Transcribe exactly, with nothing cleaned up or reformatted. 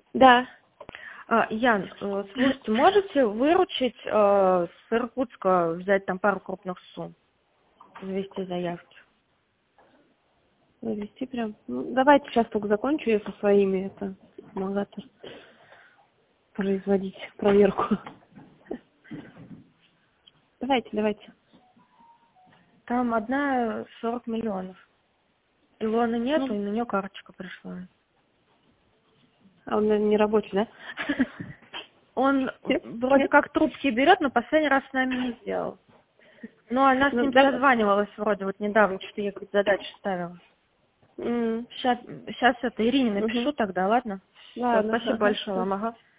Да. А, Ян, э, слушайте, можете выручить э, с Иркутска, взять там пару крупных сумм, завести заявки? Завести прям. Ну, давайте сейчас только закончу я со своими, это помогать производить проверку. Давайте, давайте. Там одна сорок миллионов. Илоны нету, Ну, и на нее карточка пришла. а он, наверное, не рабочий, да? Он Нет? вроде Нет? как трубки берет, но последний раз с нами не сделал. Но она с Ну, ним да. созванивалась вроде вот недавно, что я говорит, задачу ставила. М, Сейчас, сейчас это Ирине мгм. напишу тогда, ладно? Все, Ладно, спасибо ага, большое всё. вам, ага.